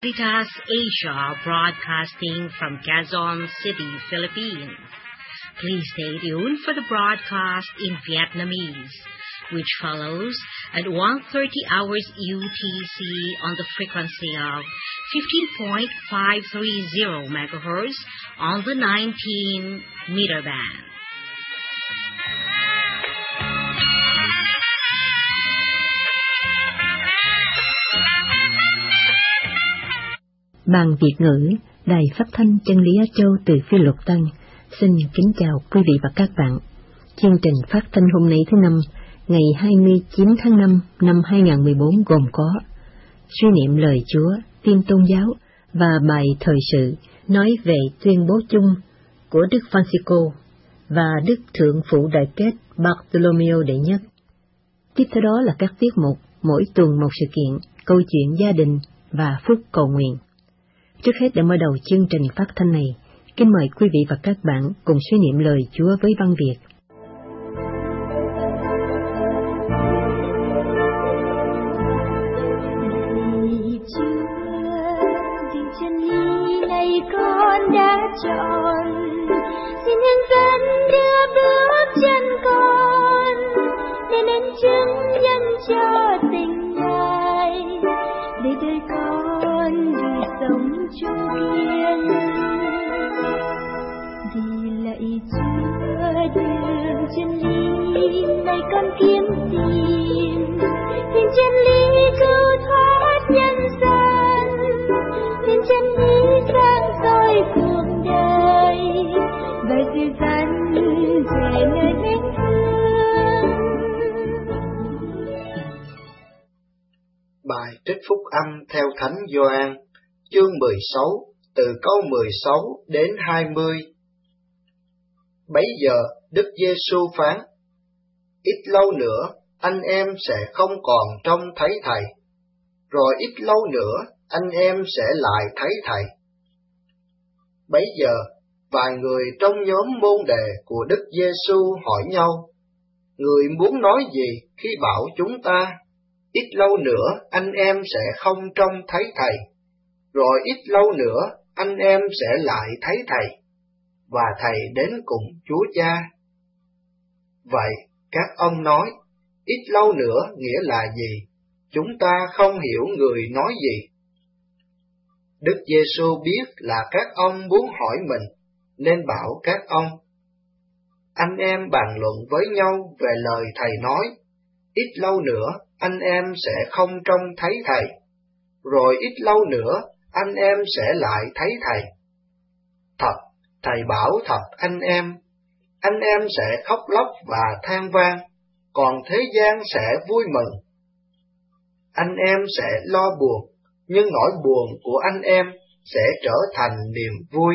Caritas Asia, broadcasting from Quezon City, Philippines. Please stay tuned for the broadcast in Vietnamese, which follows at 1:30 hours UTC on the frequency of 15.530 MHz on the 19-meter band. Ban Việt ngữ, Đài Phát thanh Chân lý Á Châu từ Phi Luật Tân, xin kính chào quý vị và các bạn. Chương trình phát thanh hôm nay thứ Năm, ngày 29 tháng 5 năm 2014 gồm có suy niệm lời Chúa, tin tôn giáo và bài thời sự nói về tuyên bố chung của Đức Francisco và Đức Thượng Phụ Đại Kết Bartolomeo đệ nhất. Tiếp theo đó là các tiết mục mỗi tuần một sự kiện, câu chuyện gia đình và phút cầu nguyện. Trước hết để mở đầu chương trình phát thanh này, kính mời quý vị và các bạn cùng suy niệm lời Chúa với văn Việt. Vì Chúa, vì chân lý này con đã chọn, xin hướng dẫn đưa bước chân con, để nên chứng nhân cho tình Ngài, để đời con đời sống chung kiên. Vì lạy Chúa đường chân lý này con kiếm tìm chân lý cứu thoát nhân gian, tin chân lý sáng soi cuộc đời và dìu dắt về nơi vết thương. Bài trích phúc âm theo Thánh Gioan, chương 16, từ câu 16 đến 20. Bấy giờ Đức Giêsu phán: Ít lâu nữa anh em sẽ không còn trông thấy Thầy, rồi ít lâu nữa anh em sẽ lại thấy Thầy. Bấy giờ vài người trong nhóm môn đệ của Đức Giêsu hỏi nhau: Người muốn nói gì khi bảo chúng ta ít lâu nữa anh em sẽ không trông thấy Thầy, rồi ít lâu nữa anh em sẽ lại thấy Thầy, và Thầy đến cùng Chúa Cha? Vậy các ông nói, ít lâu nữa nghĩa là gì? Chúng ta không hiểu người nói gì. Đức Giêsu biết là các ông muốn hỏi mình, nên bảo các ông: Anh em bàn luận với nhau về lời Thầy nói, ít lâu nữa anh em sẽ không trông thấy Thầy, rồi ít lâu nữa anh em sẽ lại thấy Thầy. Thật, Thầy bảo thật anh em sẽ khóc lóc và than vang, còn thế gian sẽ vui mừng. Anh em sẽ lo buồn, nhưng nỗi buồn của anh em sẽ trở thành niềm vui.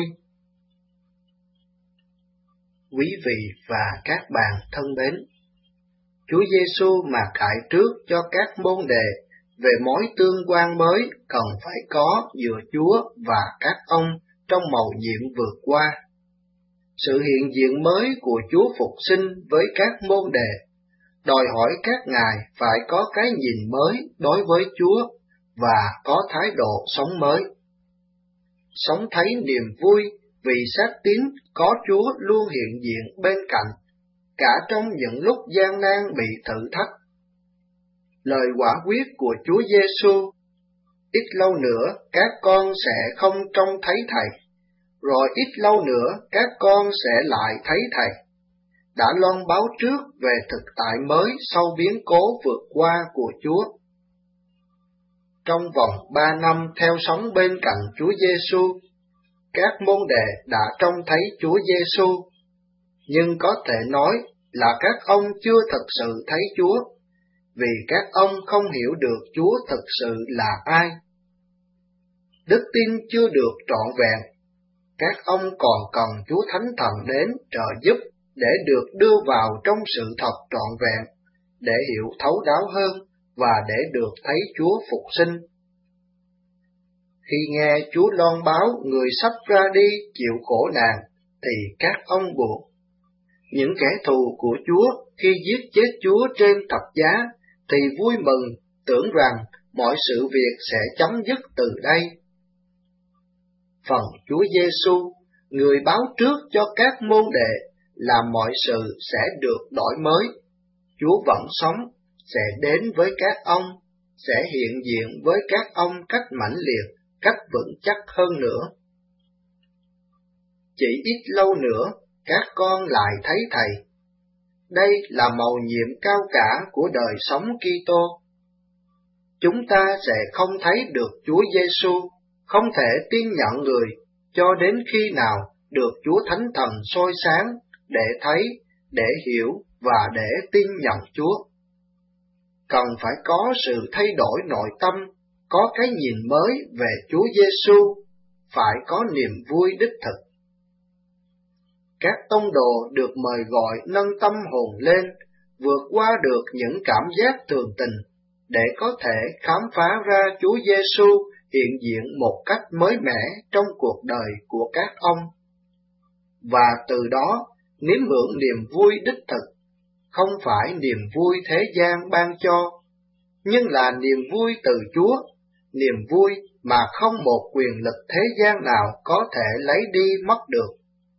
Quý vị và các bạn thân mến, Chúa Giêsu mà khải trước cho các môn đệ về mối tương quan mới cần phải có giữa Chúa và các ông trong mầu nhiệm vượt qua. Sự hiện diện mới của Chúa Phục sinh với các môn đệ đòi hỏi các ngài phải có cái nhìn mới đối với Chúa và có thái độ sống mới. Sống thấy niềm vui vì xác tín có Chúa luôn hiện diện bên cạnh, cả trong những lúc gian nan bị thử thách. Lời quả quyết của Chúa Giêsu: Ít lâu nữa các con sẽ không trông thấy Thầy, rồi ít lâu nữa các con sẽ lại thấy Thầy, đã loan báo trước về thực tại mới sau biến cố vượt qua của Chúa. Trong vòng 3 năm theo sống bên cạnh Chúa Giêsu, các môn đệ đã trông thấy Chúa Giêsu, nhưng có thể nói là các ông chưa thực sự thấy Chúa, vì các ông không hiểu được Chúa thực sự là ai. Đức tin chưa được trọn vẹn, các ông còn cần Chúa Thánh Thần đến trợ giúp để được đưa vào trong sự thật trọn vẹn, để hiểu thấu đáo hơn và để được thấy Chúa phục sinh. Khi nghe Chúa loan báo người sắp ra đi chịu khổ nạn, thì các ông buồn. Những kẻ thù của Chúa khi giết chết Chúa trên thập giá thì vui mừng, tưởng rằng mọi sự việc sẽ chấm dứt từ đây, phần Chúa Giêsu, người báo trước cho các môn đệ là mọi sự sẽ được đổi mới. Chúa vẫn sống, sẽ đến với các ông, sẽ hiện diện với các ông cách mãnh liệt, cách vững chắc hơn nữa. Chỉ ít lâu nữa, các con lại thấy Thầy. Đây là mầu nhiệm cao cả của đời sống Kitô. Chúng ta sẽ không thấy được Chúa Giêsu, không thể tin nhận người, cho đến khi nào được Chúa Thánh Thần soi sáng để thấy, để hiểu và để tin nhận Chúa. Cần phải có sự thay đổi nội tâm, có cái nhìn mới về Chúa Giêsu, phải có niềm vui đích thực. Các tông đồ được mời gọi nâng tâm hồn lên, vượt qua được những cảm giác thường tình, để có thể khám phá ra Chúa Giêsu hiện diện một cách mới mẻ trong cuộc đời của các ông. Và từ đó, nếm hưởng niềm vui đích thực, không phải niềm vui thế gian ban cho, nhưng là niềm vui từ Chúa, niềm vui mà không một quyền lực thế gian nào có thể lấy đi mất được.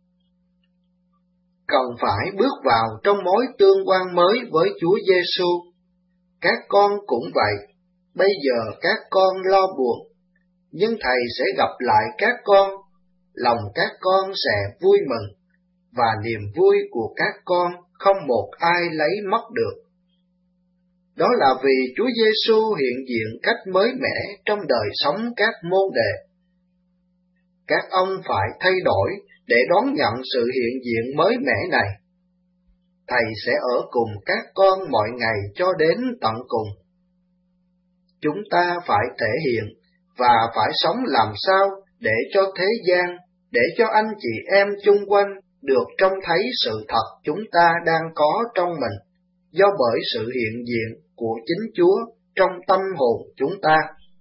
Cần phải bước vào trong mối tương quan mới với Chúa Giêsu. Các con cũng vậy, bây giờ các con lo buồn, nhưng Thầy sẽ gặp lại các con, lòng các con sẽ vui mừng, và niềm vui của các con không một ai lấy mất được. Đó là vì Chúa Giêsu hiện diện cách mới mẻ trong đời sống các môn đệ. Các ông phải thay đổi để đón nhận sự hiện diện mới mẻ này. Thầy sẽ ở cùng các con mọi ngày cho đến tận cùng. Chúng ta phải thể hiện và phải sống làm sao để cho thế gian, để cho anh chị em chung quanh được trông thấy sự thật chúng ta đang có trong mình, do bởi sự hiện diện của chính Chúa trong tâm hồn chúng ta.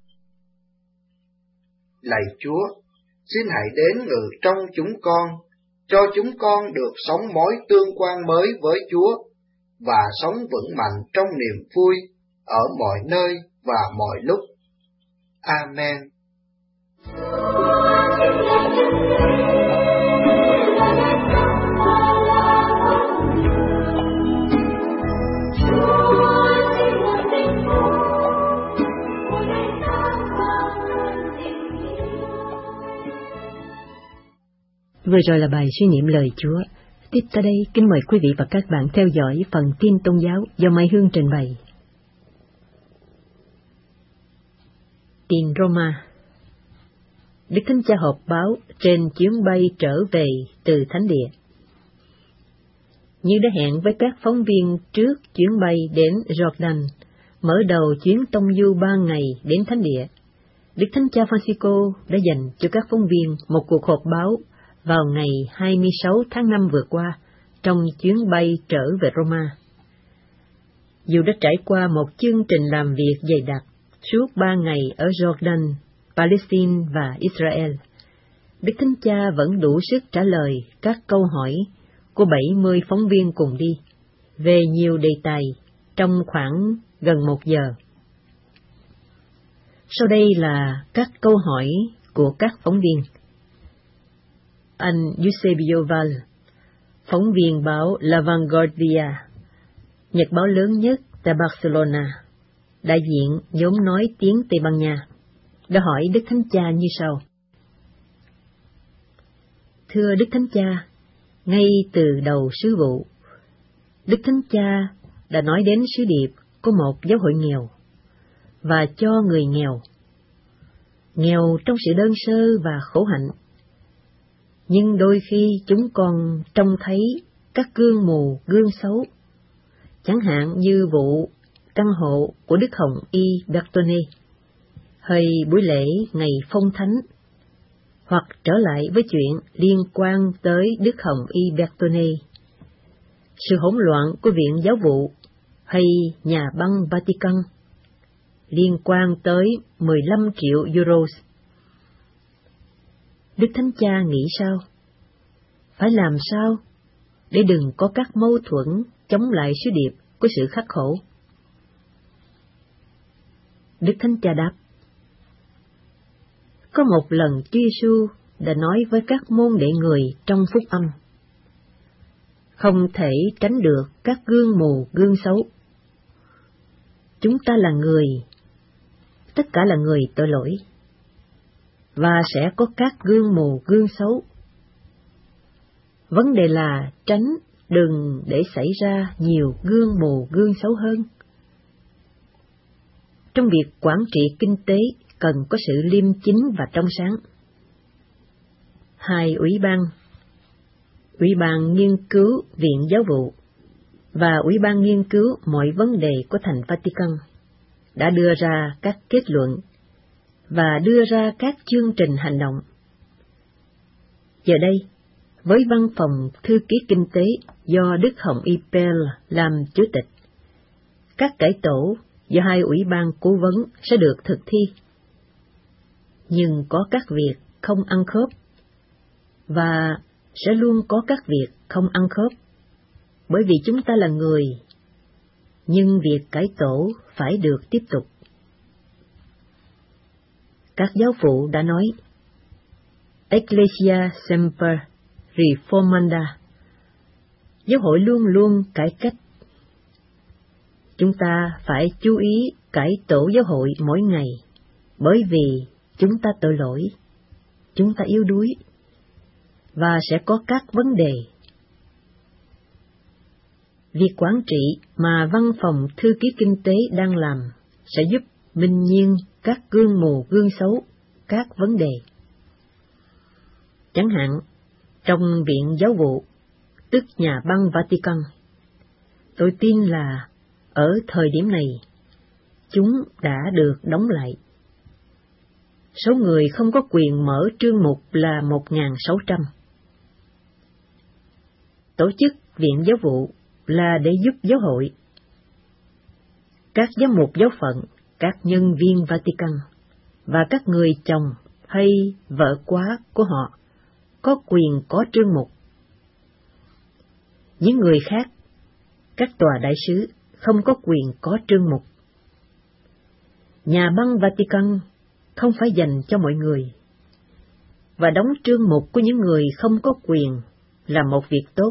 Lạy Chúa, xin hãy đến ngự trong chúng con, cho chúng con được sống mối tương quan mới với Chúa, và sống vững mạnh trong niềm vui, ở mọi nơi và mọi lúc. Amen. Vừa rồi là bài suy niệm lời Chúa. Tiếp tới đây, kính mời quý vị và các bạn theo dõi phần tin tôn giáo do Mai Hương trình bày. Tin Roma. Đức Thánh Cha họp báo trên chuyến bay trở về từ Thánh Địa. Như đã hẹn với các phóng viên trước chuyến bay đến Jordan, mở đầu chuyến tông du 3 ngày đến Thánh Địa, Đức Thánh Cha Francisco đã dành cho các phóng viên một cuộc họp báo vào ngày 26 tháng 5 vừa qua, trong chuyến bay trở về Roma. Dù đã trải qua một chương trình làm việc dày đặc suốt 3 ngày ở Jordan, Palestine và Israel, Đức Thánh Cha vẫn đủ sức trả lời các câu hỏi của 70 phóng viên cùng đi, về nhiều đề tài trong khoảng gần 1 giờ. Sau đây là các câu hỏi của các phóng viên. Anh Eusebio Val, phóng viên báo La Vanguardia, nhật báo lớn nhất tại Barcelona, đại diện nhóm nói tiếng Tây Ban Nha, đã hỏi Đức Thánh Cha như sau. Thưa Đức Thánh Cha, ngay từ đầu sứ vụ, Đức Thánh Cha đã nói đến sứ điệp của một giáo hội nghèo, và cho người nghèo trong sự đơn sơ và khổ hạnh. Nhưng đôi khi chúng còn trông thấy các gương mù, gương xấu, chẳng hạn như vụ căn hộ của Đức Hồng Y Bertone, hay buổi lễ ngày phong thánh, hoặc trở lại với chuyện liên quan tới Đức Hồng Y Bertone, sự hỗn loạn của Viện Giáo vụ, hay nhà băng Vatican, liên quan tới 15 triệu euros. Đức Thánh Cha nghĩ sao? Phải làm sao để đừng có các mâu thuẫn chống lại sứ điệp của sự khắc khổ? Đức Thánh Cha đáp, có một lần Chúa Giêsu đã nói với các môn đệ người trong phúc âm. Không thể tránh được các gương mù gương xấu. Chúng ta là người, tất cả là người tội lỗi, và sẽ có các gương mù gương xấu. Vấn đề là tránh đừng để xảy ra nhiều gương mù gương xấu hơn. Trong việc quản trị kinh tế cần có sự liêm chính và trong sáng. 2 Ủy ban nghiên cứu Viện Giáo vụ và Ủy ban nghiên cứu mọi vấn đề của Thành Vatican đã đưa ra các kết luận và đưa ra các chương trình hành động. Giờ đây, với văn phòng thư ký kinh tế do Đức Hồng Y Pell làm chủ tịch, các cải tổ do 2 ủy ban cố vấn sẽ được thực thi. Nhưng có các việc không ăn khớp, và sẽ luôn có các việc không ăn khớp, bởi vì chúng ta là người, nhưng việc cải tổ phải được tiếp tục. Các giáo phụ đã nói, Ecclesia Semper Reformanda, giáo hội luôn luôn cải cách. Chúng ta phải chú ý cải tổ giáo hội mỗi ngày, bởi vì chúng ta tội lỗi, chúng ta yếu đuối, và sẽ có các vấn đề. Việc quản trị mà văn phòng thư ký kinh tế đang làm sẽ giúp minh nhiên các gương mù gương xấu, các vấn đề. Chẳng hạn, trong Viện Giáo vụ, tức nhà băng Vatican, tôi tin là ở thời điểm này, chúng đã được đóng lại. Số người không có quyền mở trương mục là 1.600. Tổ chức Viện Giáo vụ là để giúp giáo hội. Các giám mục giáo phận, các nhân viên Vatican và các người chồng hay vợ quá của họ có quyền có trương mục. Những người khác, các tòa đại sứ không có quyền có trương mục. Nhà băng Vatican không phải dành cho mọi người, và đóng trương mục của những người không có quyền là một việc tốt.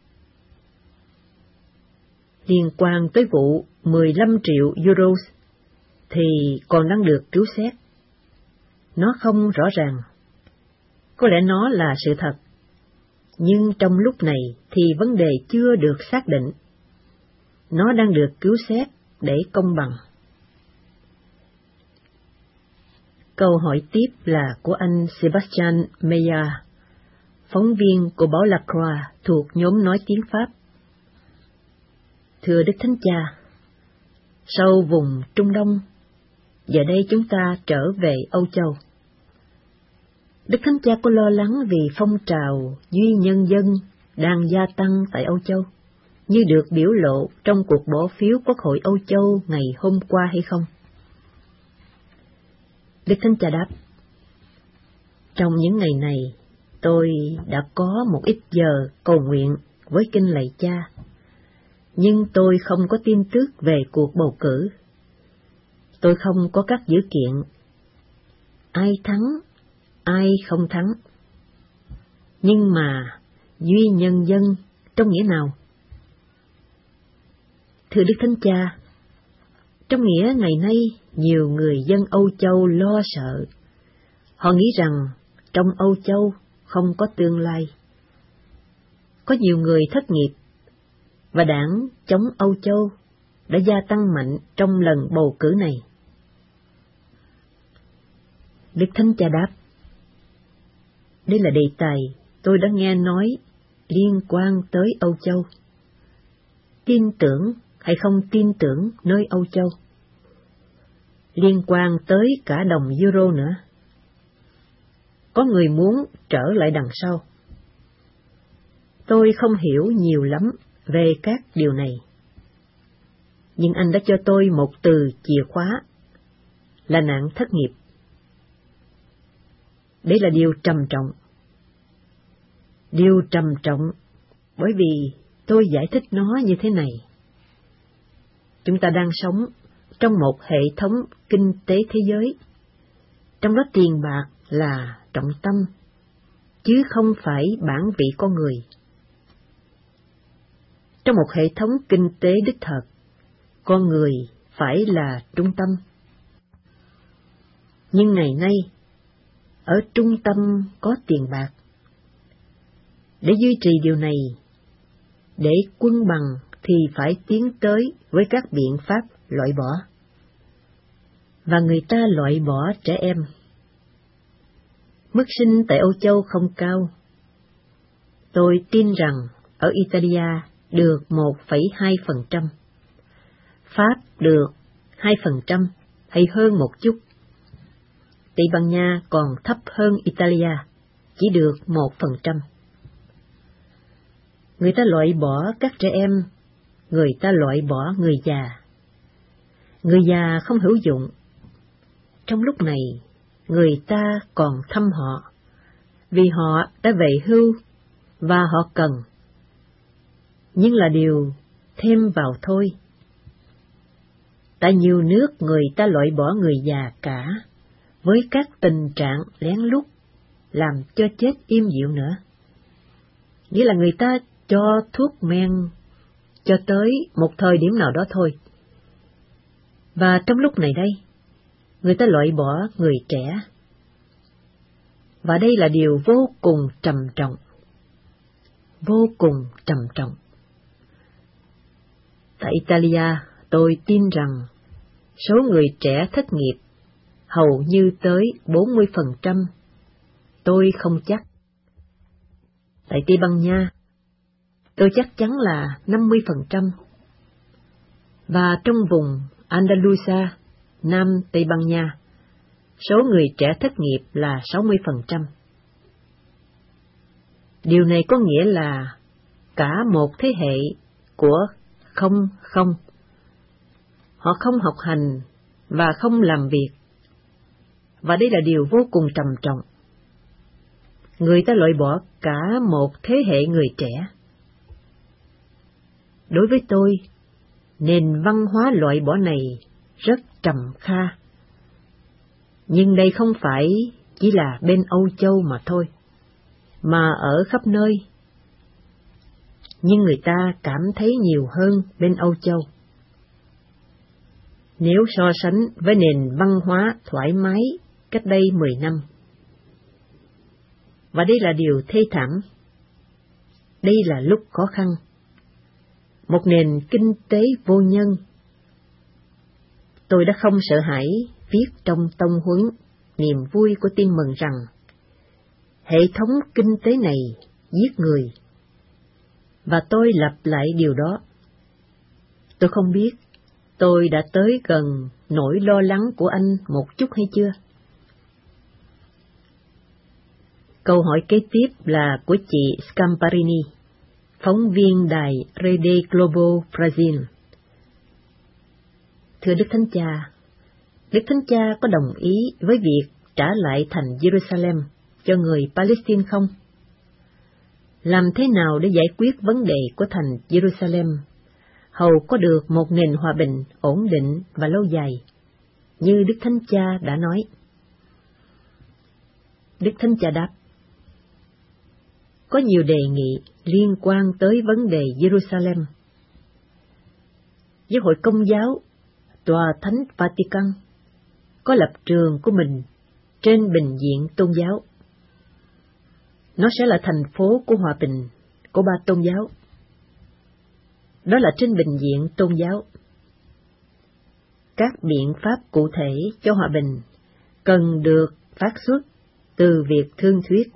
Liên quan tới vụ 15 triệu euros thì còn đang được cứu xét. Nó không rõ ràng. Có lẽ nó là sự thật, nhưng trong lúc này thì vấn đề chưa được xác định. Nó đang được cứu xét để công bằng. Câu hỏi tiếp là của anh Sebastian Meyer, phóng viên của báo La Croix thuộc nhóm nói tiếng Pháp. Thưa Đức Thánh Cha, sau vùng Trung Đông, giờ đây chúng ta trở về Âu Châu. Đức Thánh Cha có lo lắng vì phong trào duy nhân dân đang gia tăng tại Âu Châu, như được biểu lộ trong cuộc bỏ phiếu Quốc hội Âu Châu ngày hôm qua hay không? Đức Thánh Cha đáp, trong những ngày này, tôi đã có một ít giờ cầu nguyện với kinh lạy Cha, nhưng tôi không có tin tức về cuộc bầu cử. Tôi không có các dữ kiện. Ai thắng, ai không thắng. Nhưng mà, duy nhân dân trong nghĩa nào? Thưa Đức Thánh Cha, trong nghĩa ngày nay, nhiều người dân Âu Châu lo sợ. Họ nghĩ rằng trong Âu Châu không có tương lai. Có nhiều người thất nghiệp, và đảng chống Âu Châu đã gia tăng mạnh trong lần bầu cử này. Đức Thánh Cha đáp, đây là đề tài tôi đã nghe nói liên quan tới Âu Châu. Tin tưởng hay không tin tưởng nơi Âu Châu? Liên quan tới cả đồng euro nữa. Có người muốn trở lại đằng sau. Tôi không hiểu nhiều lắm về các điều này. Nhưng anh đã cho tôi một từ chìa khóa, là nạn thất nghiệp. Đấy là điều trầm trọng. Điều trầm trọng bởi vì tôi giải thích nó như thế này. Chúng ta đang sống trong một hệ thống kinh tế thế giới, trong đó tiền bạc là trọng tâm, chứ không phải bản vị con người. Trong một hệ thống kinh tế đích thực, con người phải là trung tâm. Nhưng ngày nay, ở trung tâm có tiền bạc. Để duy trì điều này, để quân bằng thì phải tiến tới với các biện pháp loại bỏ. Và người ta loại bỏ trẻ em. Mức sinh tại Âu Châu không cao. Tôi tin rằng ở Italia được 1,2%, Pháp được 2% hay hơn một chút. Tây Ban Nha còn thấp hơn Italia, chỉ được 1%. Người ta loại bỏ các trẻ em, người ta loại bỏ người già. Người già không hữu dụng. Trong lúc này, người ta còn thăm họ, vì họ đã về hưu và họ cần. Nhưng là điều thêm vào thôi. Tại nhiều nước người ta loại bỏ người già cả, với các tình trạng lén lút, làm cho chết im dịu nữa. Nghĩa là người ta cho thuốc men cho tới một thời điểm nào đó thôi. Và trong lúc này đây, người ta loại bỏ người trẻ. Và đây là điều vô cùng trầm trọng. Vô cùng trầm trọng. Tại Italia, tôi tin rằng số người trẻ thất nghiệp hầu như tới 40%. Tôi không chắc. Tại Tây Ban Nha, tôi chắc chắn là 50%. Và trong vùng Andalusia, Nam Tây Ban Nha, số người trẻ thất nghiệp là 60%. Điều này có nghĩa là cả một thế hệ của không. Họ không học hành và không làm việc. Và đây là điều vô cùng trầm trọng. Người ta loại bỏ cả một thế hệ người trẻ. Đối với tôi, nền văn hóa loại bỏ này rất trầm kha. Nhưng đây không phải chỉ là bên Âu Châu mà thôi, mà ở khắp nơi. Nhưng người ta cảm thấy nhiều hơn bên Âu Châu. Nếu so sánh với nền văn hóa thoải mái cách đây 10 năm. Và đây là điều thê thảm. Đây là lúc khó khăn. Một nền kinh tế vô nhân. Tôi đã không sợ hãi viết trong tông huấn niềm vui của Tin Mừng rằng hệ thống kinh tế này giết người. Và tôi lặp lại điều đó. Tôi không biết tôi đã tới gần nỗi lo lắng của anh một chút hay chưa? Câu hỏi kế tiếp là của chị Scamparini, phóng viên đài Rede Globo Brazil. Thưa Đức Thánh Cha, Đức Thánh Cha có đồng ý với việc trả lại thành Jerusalem cho người Palestine không? Làm thế nào để giải quyết vấn đề của thành Jerusalem, hầu có được một nền hòa bình, ổn định và lâu dài, như Đức Thánh Cha đã nói? Đức Thánh Cha đáp: có nhiều đề nghị liên quan tới vấn đề Jerusalem. Giáo hội Công giáo, Tòa Thánh Vatican, có lập trường của mình trên bình diện tôn giáo. Nó sẽ là thành phố của hòa bình của ba tôn giáo. Đó là trên bình diện tôn giáo. Các biện pháp cụ thể cho hòa bình cần được phát xuất từ việc thương thuyết.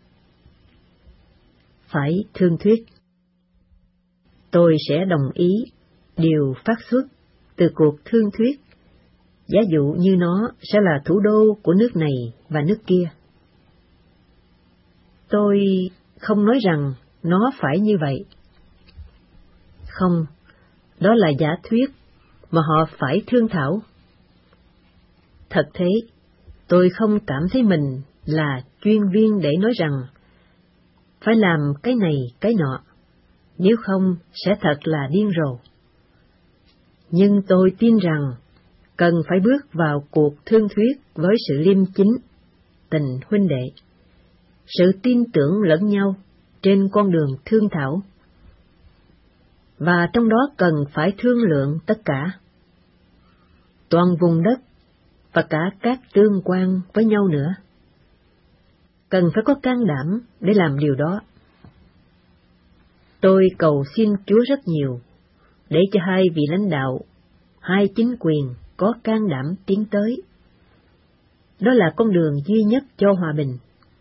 Phải thương thuyết. Tôi sẽ đồng ý điều phát xuất từ cuộc thương thuyết, giả dụ như nó sẽ là thủ đô của nước này và nước kia. Tôi không nói rằng nó phải như vậy. Không, đó là giả thuyết mà họ phải thương thảo. Thật thế, tôi không cảm thấy mình là chuyên viên để nói rằng phải làm cái này cái nọ, nếu không sẽ thật là điên rồ. Nhưng tôi tin rằng cần phải bước vào cuộc thương thuyết với sự liêm chính, tình huynh đệ. sự tin tưởng lẫn nhau trên con đường thương thảo. Và trong đó cần phải thương lượng tất cả. Toàn vùng đất và cả các tương quan với nhau nữa. Cần phải có can đảm để làm điều đó. Tôi cầu xin Chúa rất nhiều để cho hai vị lãnh đạo, hai chính quyền có can đảm tiến tới. Đó là con đường duy nhất cho hòa bình.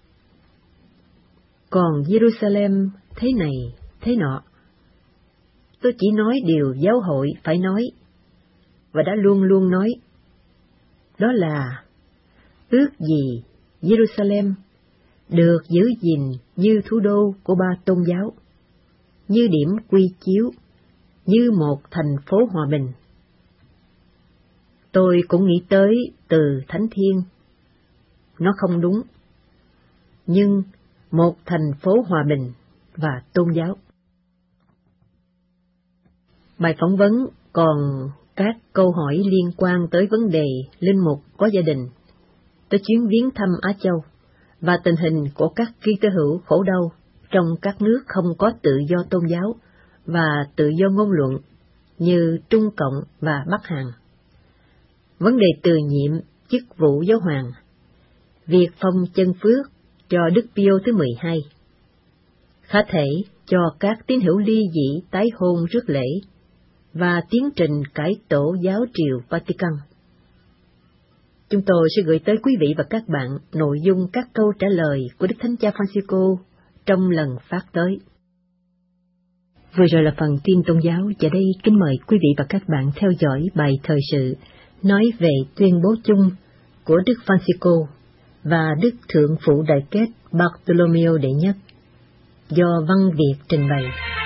Còn Jerusalem thế này, thế nọ, tôi chỉ nói điều giáo hội phải nói, và đã luôn luôn nói. Đó là, ước gì Jerusalem được giữ gìn như thủ đô của ba tôn giáo, như điểm quy chiếu, như một thành phố hòa bình. Tôi cũng nghĩ tới từ Thánh Thiên. Nó không đúng. Nhưng một thành phố hòa bình và tôn giáo. Bài phỏng vấn còn các câu hỏi liên quan tới vấn đề linh mục có gia đình, tới chuyến viếng thăm Á Châu, và tình hình của các Kitô hữu khổ đau trong các nước không có tự do tôn giáo và tự do ngôn luận như Trung Cộng và Bắc Hàn. Vấn đề từ nhiệm chức vụ giáo hoàng, việc phong chân phước cho Đức Pio thứ 12, khả thể cho các tín hữu ly dị tái hôn rước lễ, và tiến trình cải tổ giáo triều Vatican. Chúng tôi sẽ gửi tới quý vị và các bạn nội dung các câu trả lời của Đức Thánh Cha Francisco trong lần phát tới. Vừa rồi là phần tin tôn giáo, và đây kính mời quý vị và các bạn theo dõi bài thời sự nói về tuyên bố chung của Đức Francisco và Đức Thượng Phụ Đại Kết Bartolomeo đệ nhất, do Văn Việt trình bày.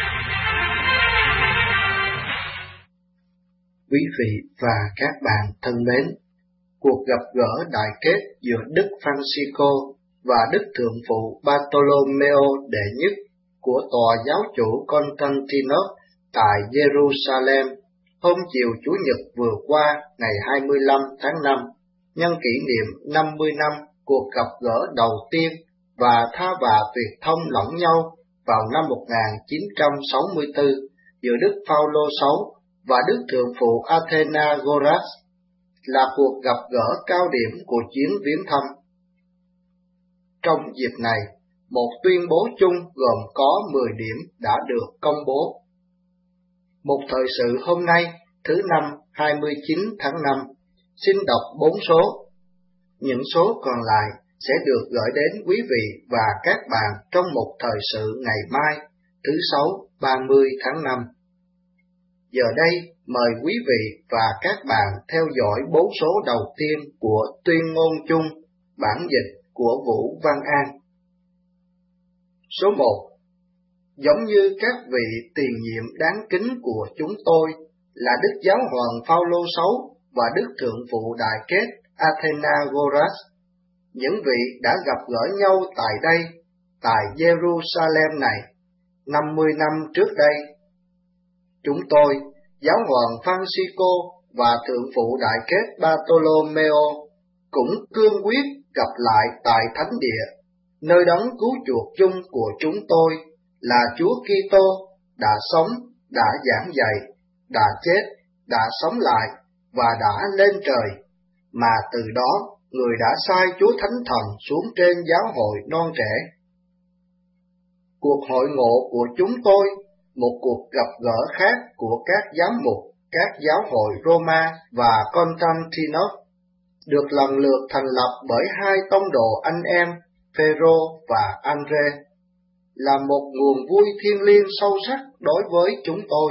Quý vị và các bạn thân mến, cuộc gặp gỡ đại kết giữa Đức Francisco và Đức Thượng Phụ Bartolomeo đệ nhất của Tòa Giáo chủ Constantinopla tại Jerusalem hôm chiều Chủ nhật vừa qua ngày 25 tháng 5, nhân kỷ niệm 50 năm cuộc gặp gỡ đầu tiên và tha và tuyệt thông lẫn nhau vào năm 1964 giữa Đức Phaolô VI và Đức Thượng Phụ Athenagoras, là cuộc gặp gỡ cao điểm của chuyến viếng thăm. Trong dịp này, một tuyên bố chung gồm có 10 điểm đã được công bố. Một thời sự hôm nay, thứ Năm 29 tháng 5, xin đọc 4 số. Những số còn lại sẽ được gửi đến quý vị và các bạn trong một thời sự ngày mai, thứ Sáu 30 tháng 5. Giờ đây, mời quý vị và các bạn theo dõi 4 số đầu tiên của tuyên ngôn chung, bản dịch của Vũ Văn An. Số 1. Giống như các vị tiền nhiệm đáng kính của chúng tôi là Đức Giáo hoàng Phaolô VI và Đức Thượng Phụ Đại Kết Athenagoras, những vị đã gặp gỡ nhau tại đây, tại Jerusalem này, 50 năm trước đây. Chúng tôi, Giáo hoàng Francisco và Thượng Phụ Đại Kết Bartolomeo, cũng cương quyết gặp lại tại Thánh Địa, nơi đấng cứu chuộc chung của chúng tôi là Chúa Kitô đã sống, đã giảng dạy, đã chết, đã sống lại và đã lên trời, mà từ đó người đã sai Chúa Thánh Thần xuống trên giáo hội non trẻ. Cuộc hội ngộ của chúng tôi, một cuộc gặp gỡ khác của các giám mục, các giáo hội Roma và Constantinople, được lần lượt thành lập bởi hai tông đồ anh em Phêrô và Andre, là một nguồn vui thiêng liêng sâu sắc đối với chúng tôi.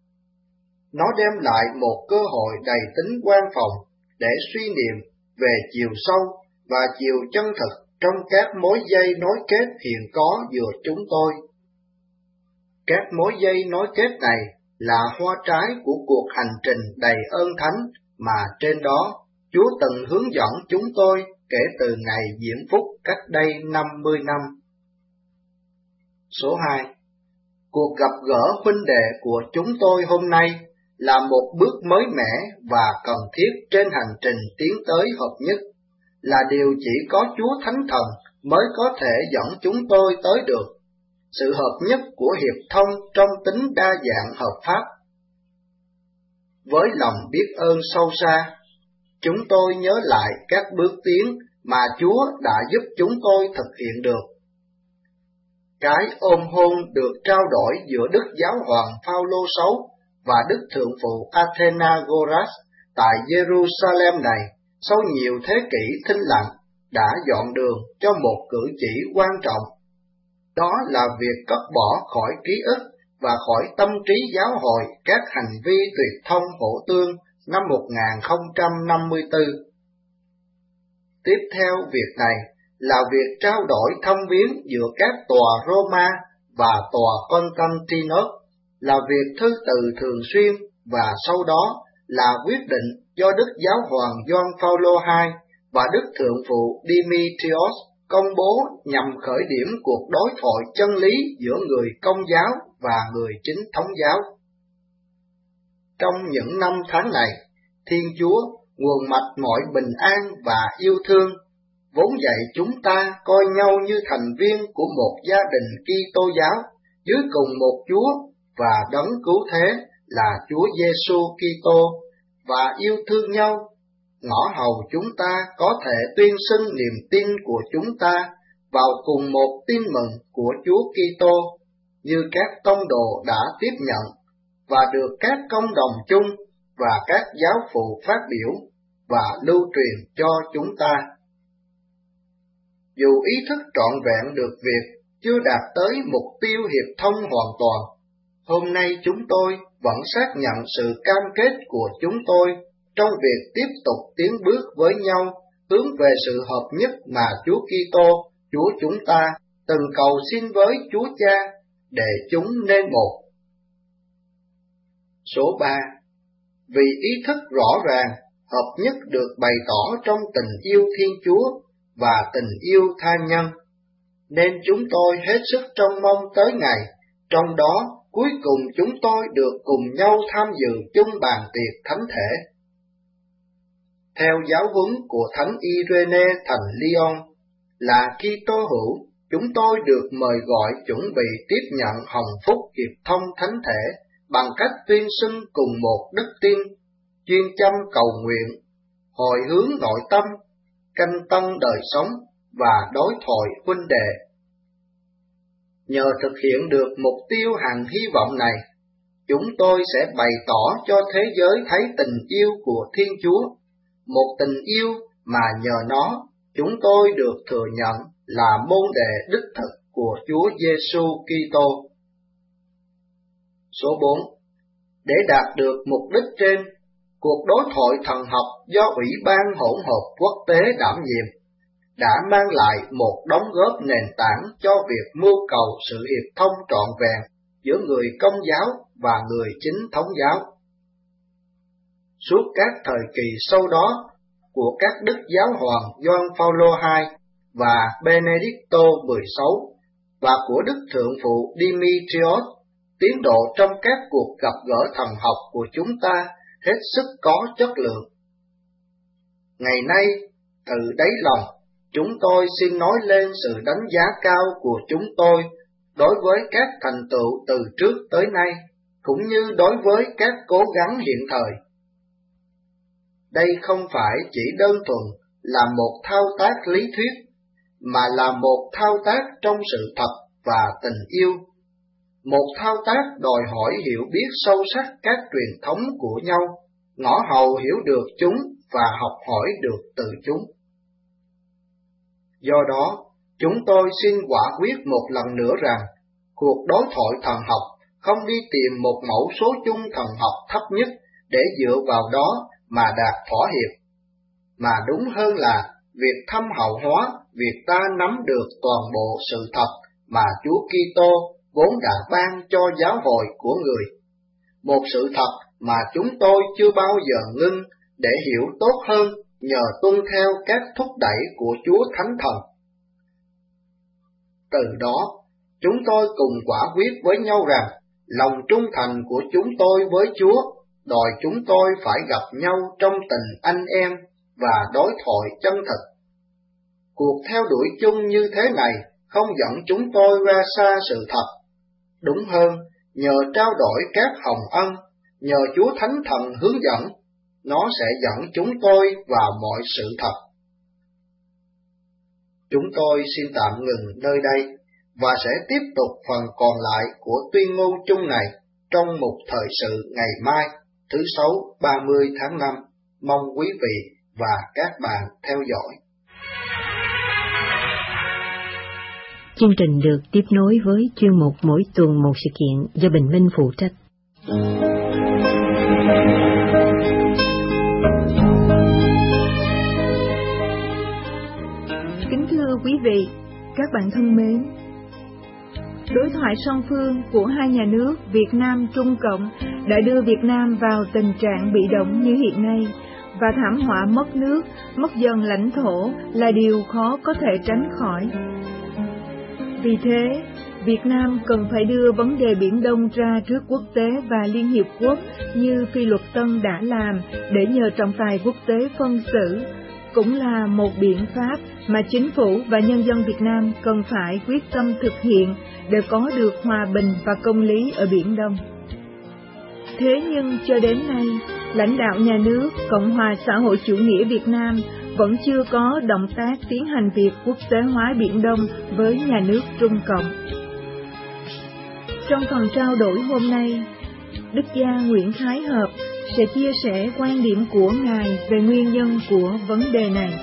Nó đem lại một cơ hội đầy tính quan phòng để suy niệm về chiều sâu và chiều chân thực trong các mối dây nối kết hiện có giữa chúng tôi. Các mối dây nối kết này là hoa trái của cuộc hành trình đầy ơn thánh mà trên đó Chúa từng hướng dẫn chúng tôi kể từ ngày diễn phúc cách đây 50 năm. Số 2. Cuộc gặp gỡ huynh đệ của chúng tôi hôm nay là một bước mới mẻ và cần thiết trên hành trình tiến tới hợp nhất, là điều chỉ có Chúa Thánh Thần mới có thể dẫn chúng tôi tới được sự hợp nhất của hiệp thông trong tính đa dạng hợp pháp. Với lòng biết ơn sâu xa, chúng tôi nhớ lại các bước tiến mà Chúa đã giúp chúng tôi thực hiện được. Cái ôm hôn được trao đổi giữa Đức Giáo hoàng Phaolô VI và Đức Thượng phụ Athenagoras tại Jerusalem này, sau nhiều thế kỷ thinh lặng, đã dọn đường cho một cử chỉ quan trọng. Đó là việc cất bỏ khỏi ký ức và khỏi tâm trí giáo hội các hành vi tuyệt thông hổ tương năm 1054. Tiếp theo việc này là việc trao đổi thông viếng giữa các tòa Roma và tòa Constantinople, là việc thư từ thường xuyên, và sau đó là quyết định do Đức Giáo hoàng Gioan Phaolô II và Đức Thượng phụ Demetrios công bố nhằm khởi điểm cuộc đối thoại chân lý giữa người Công giáo và người Chính thống giáo. Trong những năm tháng này, Thiên Chúa, nguồn mạch mọi bình an và yêu thương, vốn dạy chúng ta coi nhau như thành viên của một gia đình Kitô giáo dưới cùng một Chúa và đấng cứu thế là Chúa Giêsu Kitô, và yêu thương nhau, ngõ hầu chúng ta có thể tuyên xưng niềm tin của chúng ta vào cùng một tin mừng của Chúa Kitô, như các tông đồ đã tiếp nhận và được các công đồng chung và các giáo phụ phát biểu và lưu truyền cho chúng ta. Dù ý thức trọn vẹn được việc chưa đạt tới mục tiêu hiệp thông hoàn toàn, hôm nay chúng tôi vẫn xác nhận sự cam kết của chúng tôi trong việc tiếp tục tiến bước với nhau hướng về sự hợp nhất mà Chúa Kitô, Chúa chúng ta, từng cầu xin với Chúa Cha để chúng nên một. Số 3. Vì ý thức rõ ràng, hợp nhất được bày tỏ trong tình yêu Thiên Chúa và tình yêu tha nhân, nên chúng tôi hết sức trông mong tới ngày, trong đó cuối cùng chúng tôi được cùng nhau tham dự chung bàn tiệc thánh thể. Theo giáo huấn của Thánh Irene thành Lyon, là Kitô hữu, chúng tôi được mời gọi chuẩn bị tiếp nhận hồng phúc hiệp thông thánh thể bằng cách tuyên xưng cùng một đức tin, chuyên chăm cầu nguyện, hồi hướng nội tâm, canh tân đời sống và đối thoại huynh đệ. Nhờ thực hiện được mục tiêu hàng hy vọng này, chúng tôi sẽ bày tỏ cho thế giới thấy tình yêu của Thiên Chúa, một tình yêu mà nhờ nó chúng tôi được thừa nhận là môn đệ đích thực của Chúa Giêsu Kitô. Số 4. Để đạt được mục đích trên, cuộc đối thoại thần học do Ủy ban hỗn hợp quốc tế đảm nhiệm đã mang lại một đóng góp nền tảng cho việc mưu cầu sự hiệp thông trọn vẹn giữa người Công giáo và người Chính thống giáo. Suốt các thời kỳ sau đó của các đức giáo hoàng Gioan Phaolô II và Benedicto XVI và của Đức Thượng phụ Demetrios, tiến độ trong các cuộc gặp gỡ thần học của chúng ta hết sức có chất lượng. Ngày nay, từ đáy lòng, chúng tôi xin nói lên sự đánh giá cao của chúng tôi đối với các thành tựu từ trước tới nay, cũng như đối với các cố gắng hiện thời. Đây không phải chỉ đơn thuần là một thao tác lý thuyết, mà là một thao tác trong sự thật và tình yêu. Một thao tác đòi hỏi hiểu biết sâu sắc các truyền thống của nhau, ngõ hầu hiểu được chúng và học hỏi được từ chúng. Do đó, chúng tôi xin quả quyết một lần nữa rằng, cuộc đối thoại thần học không đi tìm một mẫu số chung thần học thấp nhất để dựa vào đó mà đạt thỏa hiệp, mà đúng hơn là việc thâm hậu hóa việc ta nắm được toàn bộ sự thật mà Chúa Kitô vốn đã ban cho giáo hội của người. Một sự thật mà chúng tôi chưa bao giờ ngưng để hiểu tốt hơn nhờ tuân theo các thúc đẩy của Chúa Thánh Thần. Từ đó, chúng tôi cùng quả quyết với nhau rằng lòng trung thành của chúng tôi với Chúa đòi chúng tôi phải gặp nhau trong tình anh em và đối thoại chân thực. Cuộc theo đuổi chung như thế này không dẫn chúng tôi ra xa sự thật. Đúng hơn, nhờ trao đổi các hồng ân, nhờ Chúa Thánh Thần hướng dẫn, nó sẽ dẫn chúng tôi vào mọi sự thật. Chúng tôi xin tạm ngừng nơi đây và sẽ tiếp tục phần còn lại của tuyên ngôn chung này trong mục thời sự ngày mai, thứ Sáu 30 tháng 5. Mong quý vị và các bạn theo dõi. Chương trình được tiếp nối với chuyên mục Mỗi tuần một sự kiện do Bình Minh phụ trách. Kính thưa quý vị, các bạn thân mến, đối thoại song phương của hai nhà nước Việt Nam Trung Cộng đã đưa Việt Nam vào tình trạng bị động như hiện nay, và thảm họa mất nước, mất dần lãnh thổ là điều khó có thể tránh khỏi. Vì thế, Việt Nam cần phải đưa vấn đề Biển Đông ra trước quốc tế và Liên Hiệp Quốc như Phi Luật Tân đã làm để nhờ trọng tài quốc tế phân xử, cũng là một biện pháp mà chính phủ và nhân dân Việt Nam cần phải quyết tâm thực hiện để có được hòa bình và công lý ở Biển Đông. Thế nhưng cho đến nay, lãnh đạo nhà nước Cộng hòa xã hội chủ nghĩa Việt Nam vẫn chưa có động tác tiến hành việc quốc tế hóa Biển Đông với nhà nước Trung Cộng. Trong phần trao đổi hôm nay, Đức gia Nguyễn Thái Hợp sẽ chia sẻ quan điểm của Ngài về nguyên nhân của vấn đề này.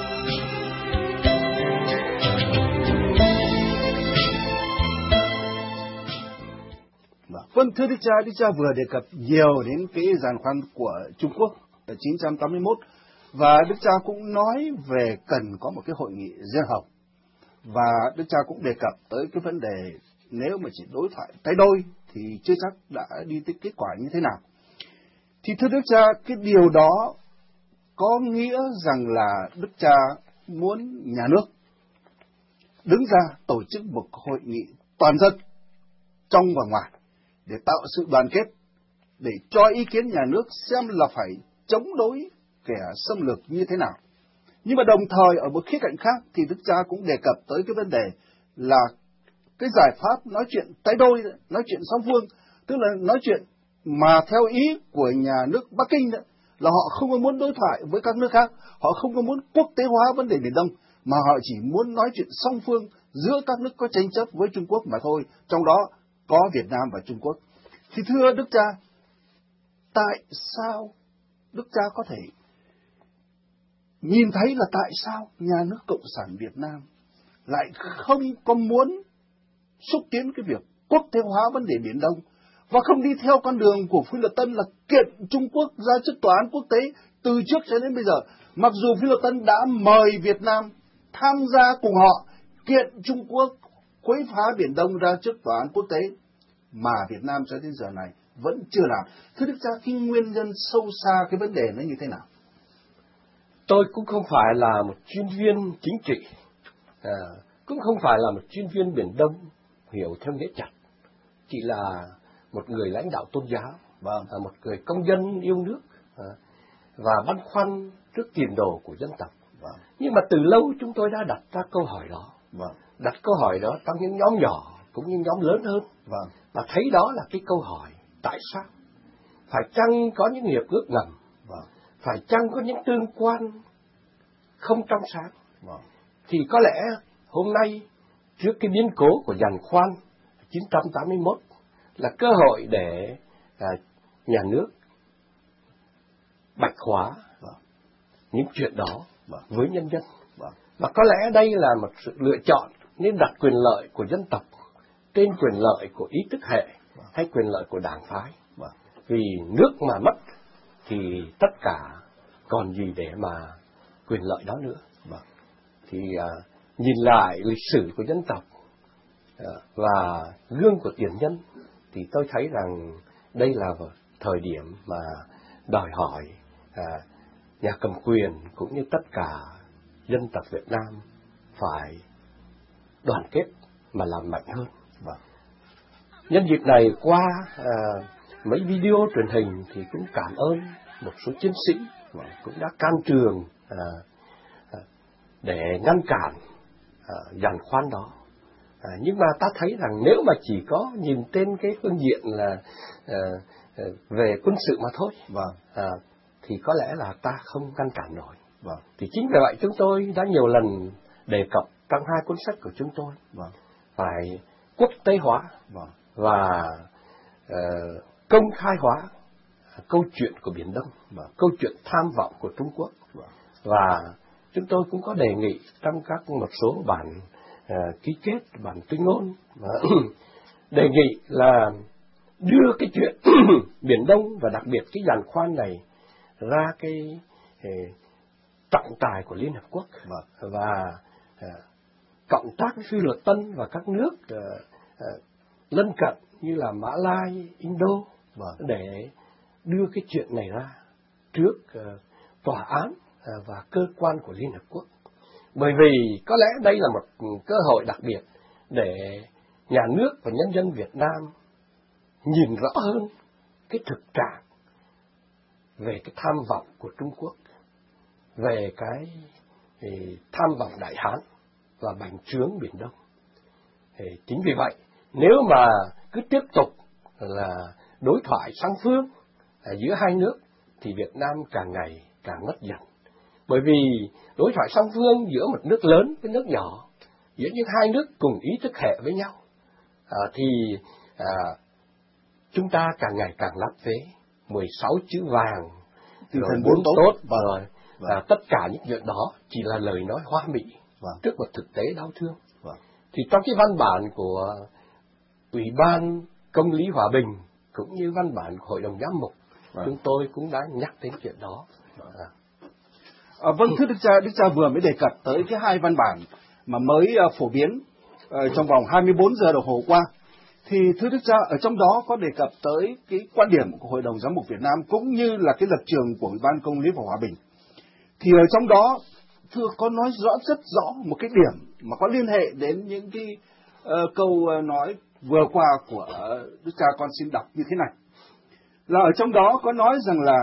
Vâng, thưa Đức cha vừa đề cập nhiều đến cái giàn khoan của Trung Quốc ở 981, và Đức cha cũng nói về cần có một cái hội nghị riêng họp, và Đức cha cũng đề cập tới cái vấn đề nếu mà chỉ đối thoại tay đôi thì chưa chắc đã đi tới kết quả như thế nào. Thì thưa Đức cha, cái điều đó có nghĩa rằng là Đức cha muốn nhà nước đứng ra tổ chức một hội nghị toàn dân trong và ngoài để tạo sự đoàn kết, để cho ý kiến nhà nước xem là phải chống đối kẻ xâm lược như thế nào. Nhưng mà đồng thời ở một khía cạnh khác thì Đức cha cũng đề cập tới cái vấn đề là cái giải pháp nói chuyện tay đôi, nói chuyện song phương, tức là nói chuyện mà theo ý của nhà nước Bắc Kinh đó, là họ không có muốn đối thoại với các nước khác, họ không có muốn quốc tế hóa vấn đề Biển Đông, mà họ chỉ muốn nói chuyện song phương giữa các nước có tranh chấp với Trung Quốc mà thôi, trong đó có Việt Nam và Trung Quốc. Thì thưa Đức cha, tại sao Đức cha có thể nhìn thấy là tại sao nhà nước Cộng sản Việt Nam lại không có muốn xúc tiến cái việc quốc tế hóa vấn đề Biển Đông, và không đi theo con đường của Phi Luật Tân là kiện Trung Quốc ra trước tòa án quốc tế từ trước cho đến bây giờ, mặc dù Phi Luật Tân đã mời Việt Nam tham gia cùng họ kiện Trung Quốc quấy phá Biển Đông ra trước tòa án quốc tế, mà Việt Nam cho đến giờ này vẫn chưa làm. Thưa Đức cha, cái nguyên nhân sâu xa cái vấn đề nó như thế nào? Tôi cũng không phải là một chuyên viên chính trị, cũng không phải là một chuyên viên Biển Đông hiểu theo nghĩa chặt, chỉ là một người lãnh đạo tôn giáo, một người công dân yêu nước, và băn khoăn trước tiền đồ của dân tộc. Nhưng mà từ lâu chúng tôi đã đặt ra câu hỏi đó, đặt câu hỏi đó trong những nhóm nhỏ cũng như nhóm lớn hơn, và thấy đó là cái câu hỏi tại sao? Phải chăng có những hiệp ước ngầm? Phải chăng có những tương quan không trong sáng? Thì có lẽ hôm nay trước cái biến cố của giàn khoan 981 là cơ hội để nhà nước bạch hóa những chuyện đó với nhân dân. Và có lẽ đây là một sự lựa chọn nên đặt quyền lợi của dân tộc trên quyền lợi của ý thức hệ hay quyền lợi của đảng phái. Vì nước mà mất thì tất cả còn gì để mà quyền lợi đó nữa. Thì nhìn lại lịch sử của dân tộc và gương của tiền nhân thì tôi thấy rằng đây là một thời điểm mà đòi hỏi nhà cầm quyền cũng như tất cả dân tộc Việt Nam phải đoàn kết mà làm mạnh hơn. Nhân dịp này qua mấy video truyền hình thì cũng cảm ơn một số chiến sĩ cũng đã can trường để ngăn cản giàn khoan đó. Nhưng mà ta thấy rằng nếu mà chỉ có nhìn trên cái phương diện là về quân sự mà thôi, thì có lẽ là ta không ngăn cản nổi. Thì chính vì vậy chúng tôi đã nhiều lần đề cập trong hai cuốn sách của chúng tôi phải quốc tế hóa và công khai hóa câu chuyện của Biển Đông, câu chuyện tham vọng của Trung Quốc. Và chúng tôi cũng có đề nghị trong một số bản ký kết, bản tuyên ngôn đề nghị là đưa cái chuyện Biển Đông và đặc biệt cái giàn khoan này ra cái trọng tài của Liên Hợp Quốc và cộng tác với Phi Luật Tân và các nước lân cận như là Mã Lai, Indo để đưa cái chuyện này ra trước tòa án và cơ quan của Liên Hợp Quốc. Bởi vì có lẽ đây là một cơ hội đặc biệt để nhà nước và nhân dân Việt Nam nhìn rõ hơn cái thực trạng về cái tham vọng của Trung Quốc, về cái tham vọng Đại Hán và bành trướng Biển Đông. Chính vì vậy, nếu mà cứ tiếp tục là đối thoại song phương giữa hai nước thì Việt Nam càng ngày càng mất dần. Bởi vì đối thoại song phương giữa một nước lớn với nước nhỏ, giữa những hai nước cùng ý thức hệ với nhau, thì chúng ta càng ngày càng lép vế 16 chữ vàng, tinh thần 4 tốt, và tất cả những chuyện đó chỉ là lời nói hoa mỹ trước một thực tế đau thương. Thì trong cái văn bản của Ủy ban Công lý Hòa bình cũng như văn bản của Hội đồng Giám mục, chúng tôi cũng đã nhắc đến chuyện đó. Vâng, thưa Đức cha vừa mới đề cập tới cái hai văn bản mà mới phổ biến trong vòng 24 giờ đồng hồ qua. Thì thưa Đức cha, ở trong đó có đề cập tới cái quan điểm của Hội đồng Giám mục Việt Nam cũng như là cái lập trường của Ủy ban Công lý và Hòa bình. Thì ở trong đó thưa có nói rất rõ một cái điểm mà có liên hệ đến những cái câu nói vừa qua của Đức cha, con xin đọc như thế này. Là ở trong đó có nói rằng là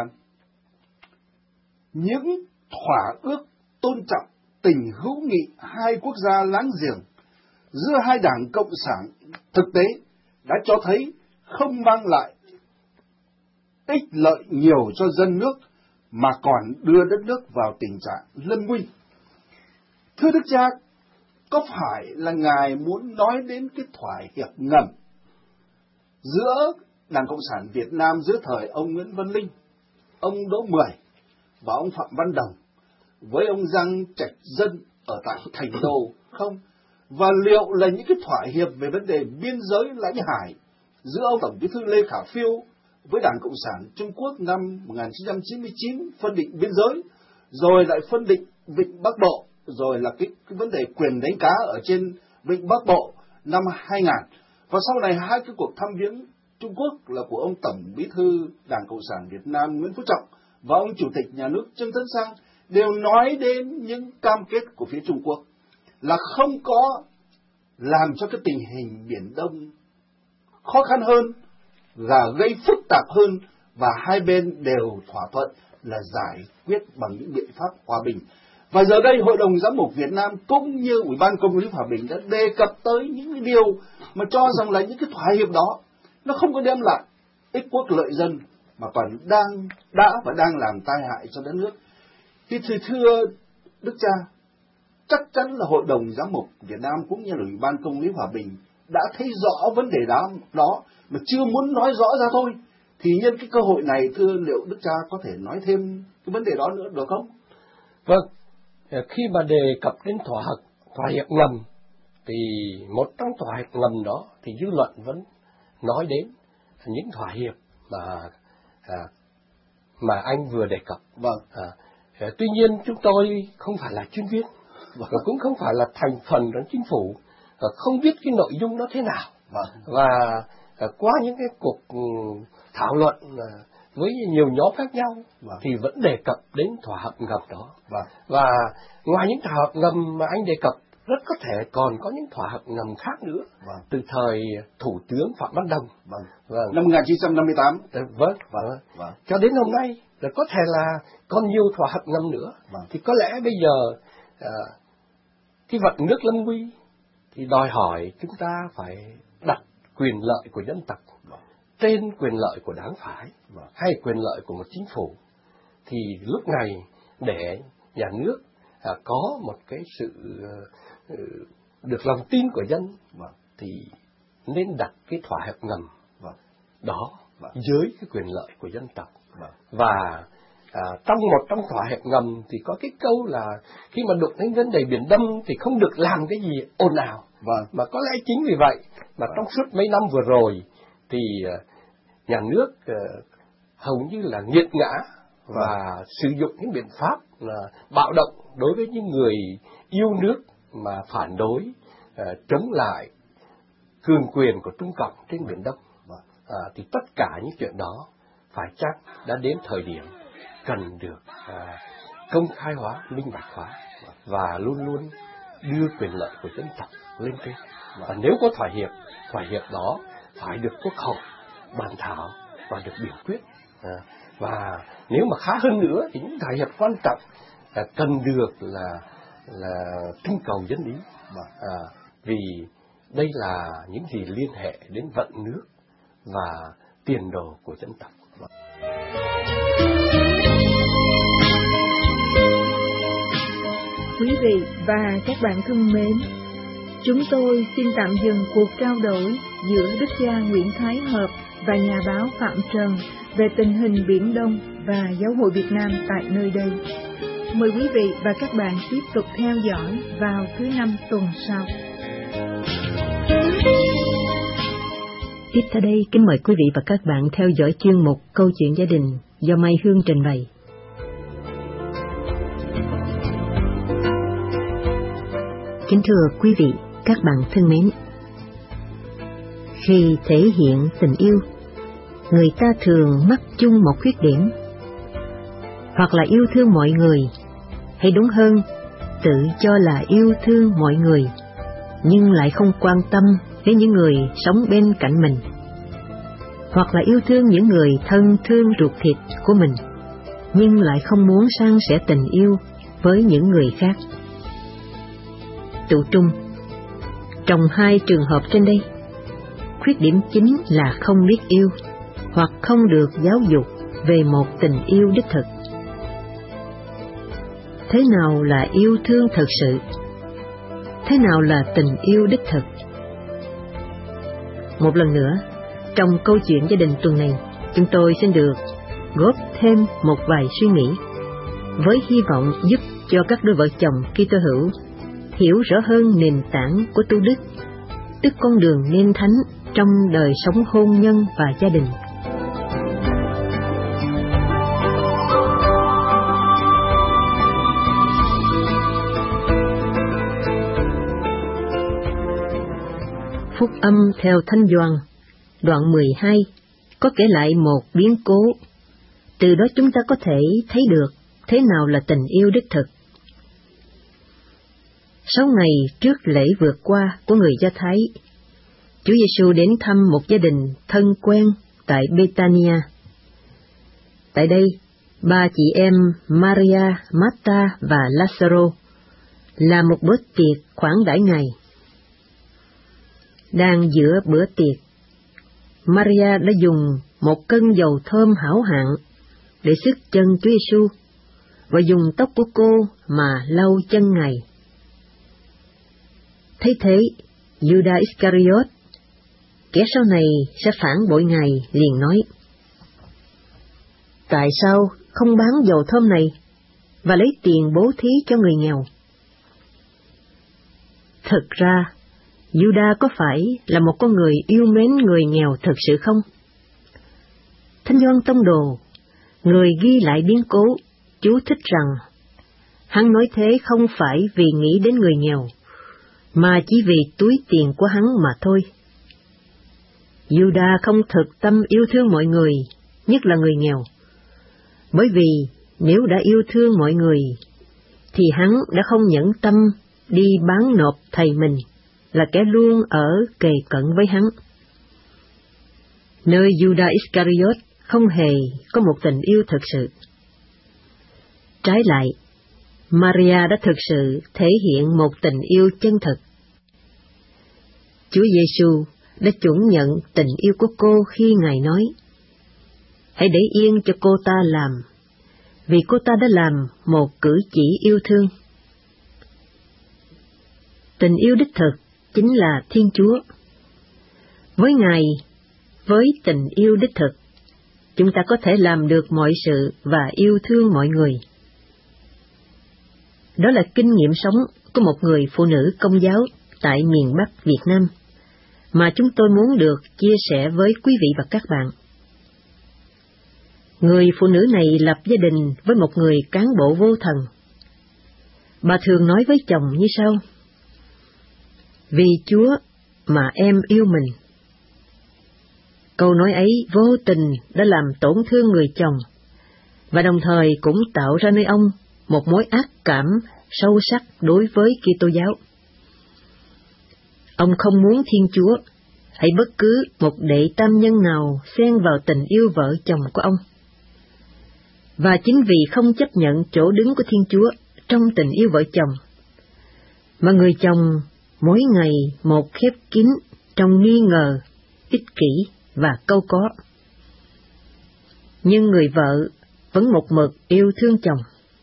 những thỏa ước tôn trọng tình hữu nghị hai quốc gia láng giềng giữa hai đảng Cộng sản thực tế đã cho thấy không mang lại ích lợi nhiều cho dân nước mà còn đưa đất nước vào tình trạng lâm nguy. Thưa Đức cha, có phải là Ngài muốn nói đến cái thỏa hiệp ngầm giữa Đảng Cộng sản Việt Nam giữa thời ông Nguyễn Văn Linh, ông Đỗ Mười và ông Phạm Văn Đồng với ông Giang Trạch Dân ở tại Thành Đô không? Và liệu là những cái thỏa hiệp về vấn đề biên giới lãnh hải giữa ông Tổng Bí thư Lê Khả Phiêu với Đảng Cộng sản Trung Quốc năm 1999 phân định biên giới, rồi lại phân định Vịnh Bắc Bộ, rồi là cái vấn đề quyền đánh cá ở trên Vịnh Bắc Bộ năm 2000. Và sau này hai cái cuộc thăm viếng Trung Quốc là của ông Tổng Bí thư Đảng Cộng sản Việt Nam Nguyễn Phú Trọng và ông Chủ tịch Nhà nước Trương Tấn Sang đều nói đến những cam kết của phía Trung Quốc là không có làm cho cái tình hình Biển Đông khó khăn hơn và gây phức tạp hơn, và hai bên đều thỏa thuận là giải quyết bằng những biện pháp hòa bình. Và giờ đây Hội đồng Giám mục Việt Nam cũng như Ủy ban Công lý Hòa bình đã đề cập tới những cái điều mà cho rằng là những cái thỏa hiệp đó nó không có đem lại ích quốc lợi dân mà còn đã và đang làm tai hại cho đất nước. Thì thưa Đức cha, chắc chắn là Hội đồng Giám mục Việt Nam cũng như là Ủy ban Công lý Hòa bình đã thấy rõ vấn đề đó mà chưa muốn nói rõ ra thôi. Thì nhân cái cơ hội này, thưa liệu Đức cha có thể nói thêm cái vấn đề đó nữa được không? Vâng, khi mà đề cập đến thỏa hiệp ngầm thì một trong thỏa hiệp ngầm đó thì dư luận vẫn nói đến những thỏa hiệp mà anh vừa đề cập. Vâng. Tuy nhiên chúng tôi không phải là chuyên viên và cũng không phải là thành phần trong chính phủ, không biết cái nội dung nó thế nào. Và qua những cái cuộc thảo luận với nhiều nhóm khác nhau thì vẫn đề cập đến thỏa hiệp ngầm đó. Và ngoài những thỏa hiệp ngầm mà anh đề cập, rất có thể còn có những thỏa hiệp ngầm khác nữa từ thời Thủ tướng Phạm Văn Đồng năm 1958. Cho đến hôm nay là có thể là còn nhiều thỏa hiệp ngầm nữa. Thì có lẽ bây giờ cái vận nước lâm nguy thì đòi hỏi chúng ta phải đặt quyền lợi của dân tộc trên quyền lợi của đảng phái hay quyền lợi của một chính phủ. Thì lúc này để nhà nước có một cái sự được lòng tin của dân thì nên đặt cái thỏa hiệp ngầm đó dưới cái quyền lợi của dân tộc. Và trong thỏa hiệp ngầm thì có cái câu là khi mà đụng đến vấn đề Biển Đông thì không được làm cái gì ồn ào. Mà có lẽ chính vì vậy mà trong suốt mấy năm vừa rồi thì nhà nước hầu như là nghiệt ngã và sử dụng những biện pháp là bạo động đối với những người yêu nước mà phản đối chống lại cường quyền của Trung Cộng trên Biển Đông. Thì tất cả những chuyện đó phải chắc đã đến thời điểm cần được công khai hóa, minh bạch hóa và luôn luôn đưa quyền lợi của dân tộc lên trên. Và nếu có thỏa hiệp đó phải được Quốc hội bàn thảo và được biểu quyết. Và nếu mà khá hơn nữa thì những thỏa hiệp quan trọng cần được là trưng cầu dân ý. Vì đây là những gì liên hệ đến vận nước và tiền đồ của dân tộc. Quý vị và các bạn thân mến, chúng tôi xin tạm dừng cuộc trao đổi giữa Đức cha Nguyễn Thái Hợp và nhà báo Phạm Trần về tình hình Biển Đông và Giáo hội Việt Nam tại nơi đây. Mời quý vị và các bạn tiếp tục theo dõi vào thứ Năm tuần sau. Tiếp theo đây, kính mời quý vị và các bạn theo dõi chuyên mục Câu chuyện gia đình do Mai Hương trình bày. Kính thưa quý vị, các bạn thân mến, khi thể hiện tình yêu, người ta thường mắc chung một khuyết điểm, hoặc là yêu thương mọi người, hay đúng hơn, tự cho là yêu thương mọi người, nhưng lại không quan tâm đến những người sống bên cạnh mình, hoặc là yêu thương những người thân thương ruột thịt của mình, nhưng lại không muốn san sẻ tình yêu với những người khác. Tụ trung, trong hai trường hợp trên đây, khuyết điểm chính là không biết yêu, hoặc không được giáo dục về một tình yêu đích thực. Thế nào là yêu thương thật sự? Thế nào là tình yêu đích thực? Một lần nữa, trong câu chuyện gia đình tuần này, chúng tôi xin được góp thêm một vài suy nghĩ, với hy vọng giúp cho các đôi vợ chồng Kitô hữu hiểu rõ hơn nền tảng của tu đức, tức con đường nên thánh trong đời sống hôn nhân và gia đình. Phúc âm theo Thánh Gioan, đoạn 12, có kể lại một biến cố. Từ đó chúng ta có thể thấy được thế nào là tình yêu đích thực. 6 ngày trước lễ vượt qua của người Do Thái, Chúa Giêsu đến thăm một gia đình thân quen tại Bethania. Tại đây, ba chị em Maria, Martha và Lazaro làm một bữa tiệc khoản đãi Ngài. Đang giữa bữa tiệc, Maria đã dùng một cân dầu thơm hảo hạng để xức chân Chúa Giêsu và dùng tóc của cô mà lau chân Ngài. Thấy thế, Judas Iscariot, kẻ sau này sẽ phản bội Ngài, liền nói: Tại sao không bán dầu thơm này và lấy tiền bố thí cho người nghèo? Thực ra, Judas có phải là một con người yêu mến người nghèo thực sự không? Thánh Gioan Tông Đồ, người ghi lại biến cố, chú thích rằng hắn nói thế không phải vì nghĩ đến người nghèo, mà chỉ vì túi tiền của hắn mà thôi. Judas không thực tâm yêu thương mọi người, nhất là người nghèo, bởi vì nếu đã yêu thương mọi người, thì hắn đã không nhẫn tâm đi bán nộp thầy mình, là kẻ luôn ở kề cận với hắn. Nơi Judas Iscariot không hề có một tình yêu thực sự. Trái lại, Maria đã thực sự thể hiện một tình yêu chân thật. Chúa Giêsu đã chuẩn nhận tình yêu của cô khi Ngài nói: "Hãy để yên cho cô ta làm, vì cô ta đã làm một cử chỉ yêu thương." Tình yêu đích thực chính là Thiên Chúa. Với Ngài, với tình yêu đích thực, chúng ta có thể làm được mọi sự và yêu thương mọi người. Đó là kinh nghiệm sống của một người phụ nữ Công giáo tại miền Bắc Việt Nam, mà chúng tôi muốn được chia sẻ với quý vị và các bạn. Người phụ nữ này lập gia đình với một người cán bộ vô thần. Bà thường nói với chồng như sau: "Vì Chúa mà em yêu mình." Câu nói ấy vô tình đã làm tổn thương người chồng, và đồng thời cũng tạo ra nơi ông một mối ác cảm sâu sắc đối với Kitô giáo. Ông không muốn Thiên Chúa hay bất cứ một đệ tam nhân nào xen vào tình yêu vợ chồng của ông. Và chính vì không chấp nhận chỗ đứng của Thiên Chúa trong tình yêu vợ chồng, mà người chồng mỗi ngày một khép kín trong nghi ngờ, ích kỷ và câu có. Nhưng người vợ vẫn một mực yêu thương chồng.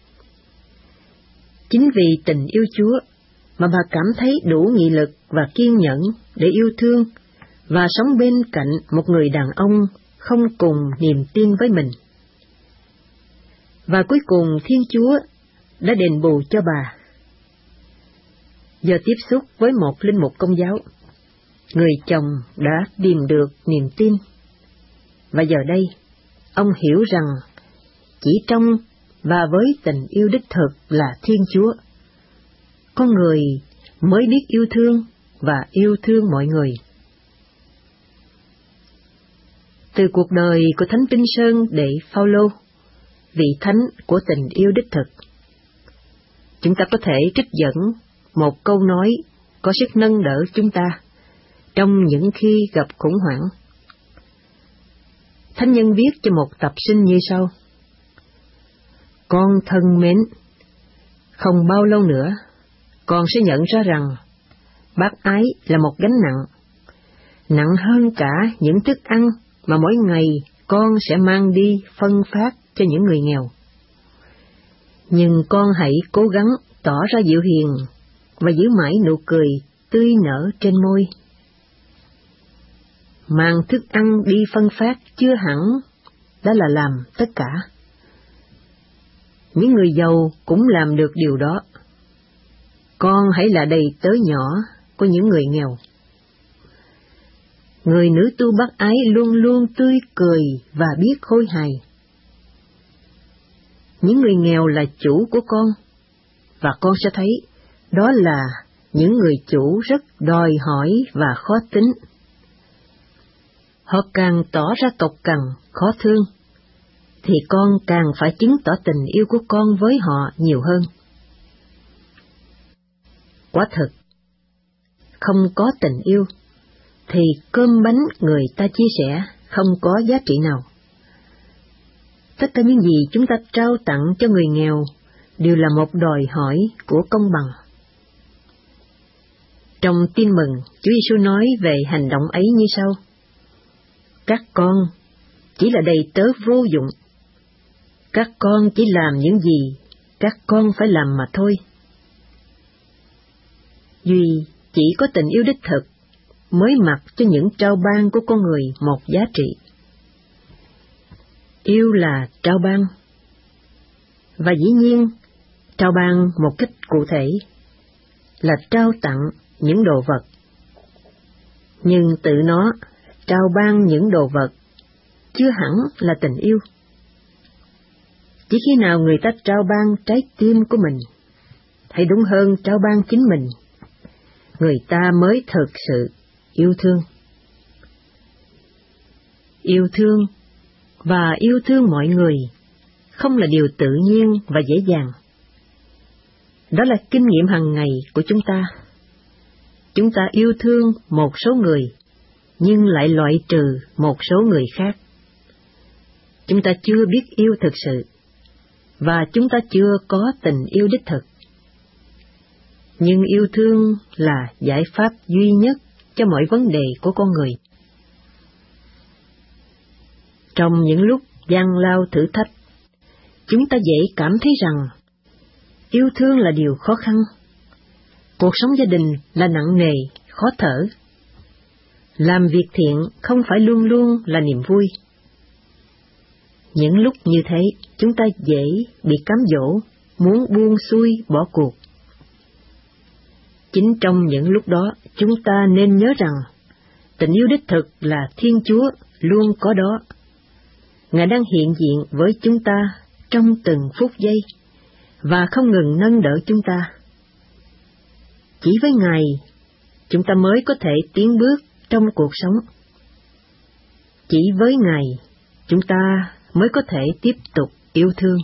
Chính vì tình yêu Chúa mà bà cảm thấy đủ nghị lực và kiên nhẫn để yêu thương và sống bên cạnh một người đàn ông không cùng niềm tin với mình. Và cuối cùng Thiên Chúa đã đền bù cho bà. Giờ tiếp xúc với một linh mục Công giáo, người chồng đã tìm được niềm tin. Và giờ đây, ông hiểu rằng chỉ trong và với tình yêu đích thực là Thiên Chúa, con người mới biết yêu thương và yêu thương mọi người. Từ cuộc đời của Thánh Vinh Sơn Đệ Phaolô, vị thánh của tình yêu đích thực, chúng ta có thể trích dẫn một câu nói có sức nâng đỡ chúng ta trong những khi gặp khủng hoảng. Thánh nhân viết cho một tập sinh như sau: "Con thân mến, không bao lâu nữa, con sẽ nhận ra rằng bác ái là một gánh nặng hơn cả những thức ăn mà mỗi ngày con sẽ mang đi phân phát cho những người nghèo. Nhưng con hãy cố gắng tỏ ra dịu hiền và giữ mãi nụ cười tươi nở trên môi. Mang thức ăn đi phân phát chưa hẳn đã là làm tất cả. Những người giàu cũng làm được điều đó. Con hãy là đầy tớ nhỏ của những người nghèo. Người nữ tu bác ái luôn luôn tươi cười và biết khôi hài. Những người nghèo là chủ của con, và con sẽ thấy đó là những người chủ rất đòi hỏi và khó tính. Họ càng tỏ ra cộc cằn, khó thương, thì con càng phải chứng tỏ tình yêu của con với họ nhiều hơn. Quả thực, không có tình yêu, thì cơm bánh người ta chia sẻ không có giá trị nào. Tất cả những gì chúng ta trao tặng cho người nghèo đều là một đòi hỏi của công bằng. Trong Tin Mừng, Chúa Giêsu nói về hành động ấy như sau: "Các con chỉ là đầy tớ vô dụng. Các con chỉ làm những gì các con phải làm mà thôi." Duy chỉ có tình yêu đích thực mới mặc cho những trao ban của con người một giá trị. Yêu là trao ban, và dĩ nhiên trao ban một cách cụ thể là trao tặng những đồ vật. Nhưng tự nó trao ban những đồ vật chưa hẳn là tình yêu. Chỉ khi nào người ta trao ban trái tim của mình, hay đúng hơn trao ban chính mình, người ta mới thực sự yêu thương. Yêu thương và yêu thương mọi người không là điều tự nhiên và dễ dàng. Đó là kinh nghiệm hàng ngày của chúng ta. Chúng ta yêu thương một số người, nhưng lại loại trừ một số người khác. Chúng ta chưa biết yêu thực sự, và chúng ta chưa có tình yêu đích thực. Nhưng yêu thương là giải pháp duy nhất cho mọi vấn đề của con người. Trong những lúc gian lao thử thách, chúng ta dễ cảm thấy rằng yêu thương là điều khó khăn. Cuộc sống gia đình là nặng nề, khó thở. Làm việc thiện không phải luôn luôn là niềm vui. Những lúc như thế, chúng ta dễ bị cám dỗ, muốn buông xuôi bỏ cuộc. Chính trong những lúc đó, chúng ta nên nhớ rằng tình yêu đích thực là Thiên Chúa luôn có đó. Ngài đang hiện diện với chúng ta trong từng phút giây và không ngừng nâng đỡ chúng ta. Chỉ với Ngài, chúng ta mới có thể tiến bước trong cuộc sống. Chỉ với Ngài, chúng ta mới có thể tiếp tục yêu thương.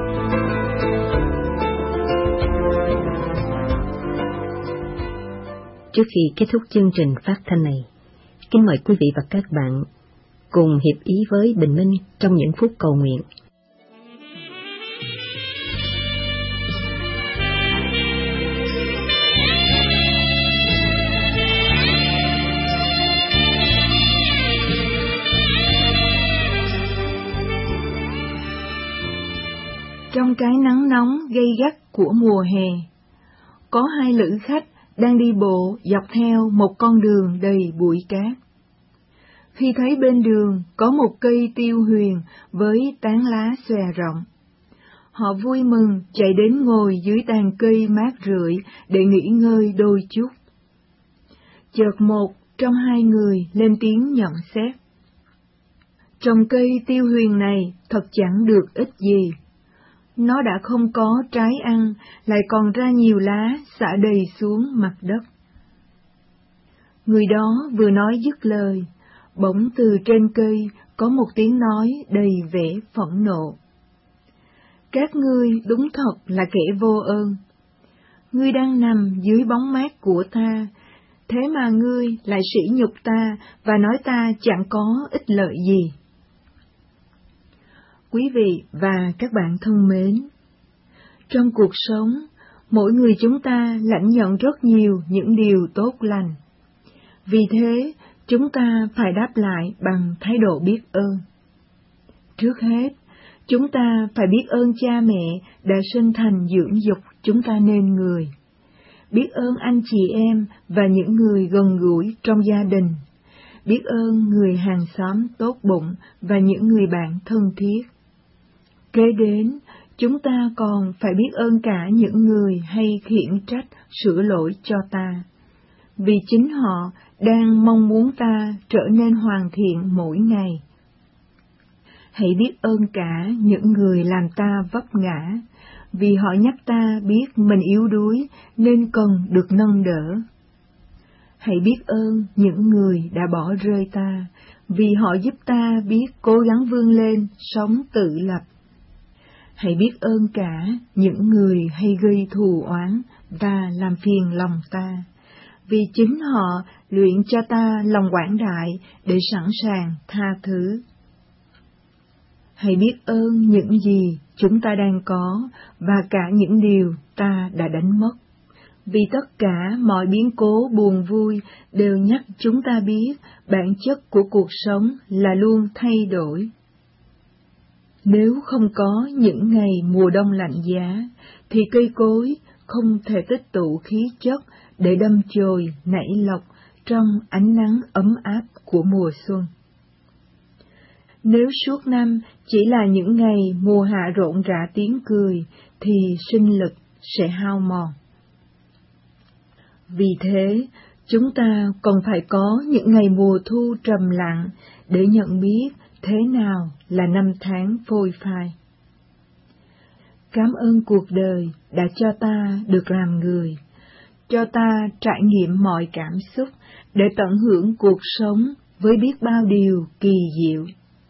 Trước khi kết thúc chương trình phát thanh này, kính mời quý vị và các bạn cùng hiệp ý với Bình Minh trong những phút cầu nguyện. Trong cái nắng nóng gay gắt của mùa hè, có hai lữ khách đang đi bộ dọc theo một con đường đầy bụi cát. Khi thấy bên đường có một cây tiêu huyền với tán lá xòe rộng, họ vui mừng chạy đến ngồi dưới tàn cây mát rượi để nghỉ ngơi đôi chút. Chợt một trong hai người lên tiếng nhận xét: "Trồng cây tiêu huyền này thật chẳng được ích gì. Nó đã không có trái ăn, lại còn ra nhiều lá xả đầy xuống mặt đất." Người đó vừa nói dứt lời, bỗng từ trên cây có một tiếng nói đầy vẻ phẫn nộ: "Các ngươi đúng thật là kẻ vô ơn. Ngươi đang nằm dưới bóng mát của ta, thế mà ngươi lại sỉ nhục ta và nói ta chẳng có ích lợi gì." Quý vị và các bạn thân mến, trong cuộc sống, mỗi người chúng ta lãnh nhận rất nhiều những điều tốt lành. Vì thế, chúng ta phải đáp lại bằng thái độ biết ơn. Trước hết, chúng ta phải biết ơn cha mẹ đã sinh thành dưỡng dục chúng ta nên người. Biết ơn anh chị em và những người gần gũi trong gia đình. Biết ơn người hàng xóm tốt bụng và những người bạn thân thiết. Kế đến, chúng ta còn phải biết ơn cả những người hay khiển trách sửa lỗi cho ta, vì chính họ đang mong muốn ta trở nên hoàn thiện mỗi ngày. Hãy biết ơn cả những người làm ta vấp ngã, vì họ nhắc ta biết mình yếu đuối nên cần được nâng đỡ. Hãy biết ơn những người đã bỏ rơi ta, vì họ giúp ta biết cố gắng vươn lên, sống tự lập. Hãy biết ơn cả những người hay gây thù oán và làm phiền lòng ta, vì chính họ luyện cho ta lòng quảng đại để sẵn sàng tha thứ. Hãy biết ơn những gì chúng ta đang có và cả những điều ta đã đánh mất, vì tất cả mọi biến cố buồn vui đều nhắc chúng ta biết bản chất của cuộc sống là luôn thay đổi. Nếu không có những ngày mùa đông lạnh giá, thì cây cối không thể tích tụ khí chất để đâm chồi nảy lộc trong ánh nắng ấm áp của mùa xuân. Nếu suốt năm chỉ là những ngày mùa hạ rộn rã tiếng cười, thì sinh lực sẽ hao mòn. Vì thế, chúng ta còn phải có những ngày mùa thu trầm lặng để nhận biết thế nào là năm tháng phôi phai. Cảm ơn cuộc đời đã cho ta được làm người, cho ta trải nghiệm mọi cảm xúc để tận hưởng cuộc sống với biết bao điều kỳ diệu.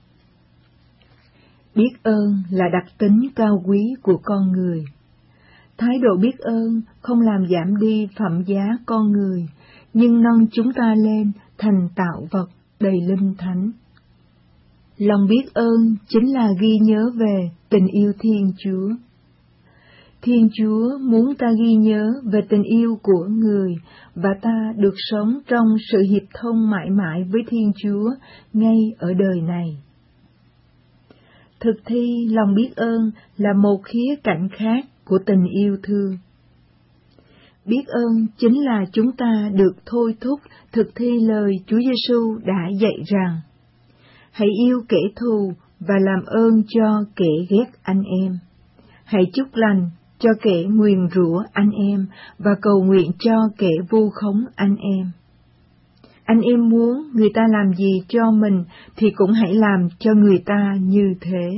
Biết ơn là đặc tính cao quý của con người. Thái độ biết ơn không làm giảm đi phẩm giá con người, nhưng nâng chúng ta lên thành tạo vật đầy linh thánh. Lòng biết ơn chính là ghi nhớ về tình yêu Thiên Chúa. Thiên Chúa muốn ta ghi nhớ về tình yêu của người và ta được sống trong sự hiệp thông mãi mãi với Thiên Chúa ngay ở đời này. Thực thi lòng biết ơn là một khía cạnh khác của tình yêu thương. Biết ơn chính là chúng ta được thôi thúc thực thi lời Chúa Giêsu đã dạy rằng: hãy yêu kẻ thù và làm ơn cho kẻ ghét anh em. Hãy chúc lành cho kẻ nguyền rủa anh em và cầu nguyện cho kẻ vu khống anh em. Anh em muốn người ta làm gì cho mình thì cũng hãy làm cho người ta như thế.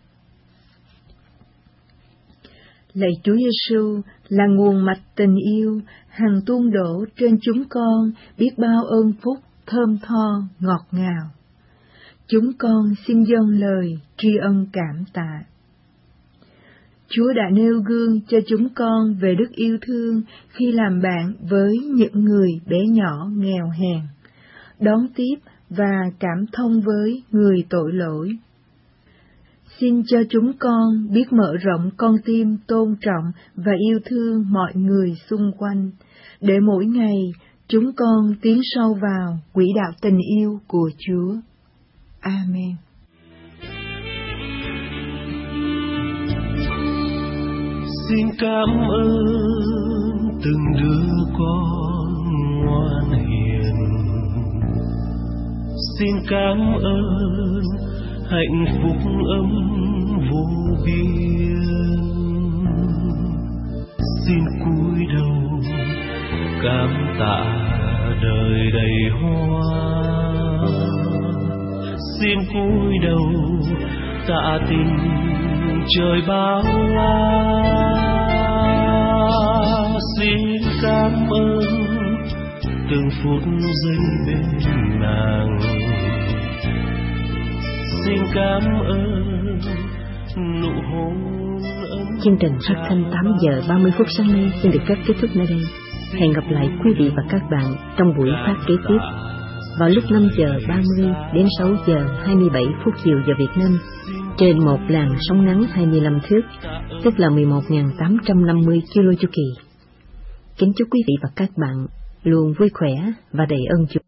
Lạy Chúa Giêsu là nguồn mạch tình yêu hằng tuôn đổ trên chúng con biết bao ơn phúc thơm tho ngọt ngào. Chúng con xin dâng lời tri ân cảm tạ. Chúa đã nêu gương cho chúng con về đức yêu thương khi làm bạn với những người bé nhỏ nghèo hèn, đón tiếp và cảm thông với người tội lỗi. Xin cho chúng con biết mở rộng con tim tôn trọng và yêu thương mọi người xung quanh, để mỗi ngày chúng con tiến sâu vào quỹ đạo tình yêu của Chúa. Amen. Xin cảm ơn từng đứa con ngoan hiền. Xin cảm ơn hạnh phúc ấm vô biên. Xin cúi đầu cảm tạ đời đầy hoa. Xin cúi đầu tạ tình trời bao la. Xin cảm ơn từng phút giây bên nàng. Xin cảm ơn nụ hôn ấm. Chương trình phát thanh 8 giờ 30 phút sáng nay xin được phép kết thúc nơi đây. Hẹn gặp lại quý vị và các bạn trong buổi phát kế tiếp vào lúc 5 giờ 30 đến 6 giờ 27 phút chiều giờ Việt Nam trên một làn sóng ngắn 25 thước, tức là 11.850 kilo chu kỳ. Kính chúc quý vị và các bạn luôn vui khỏe và đầy ơn Chúa.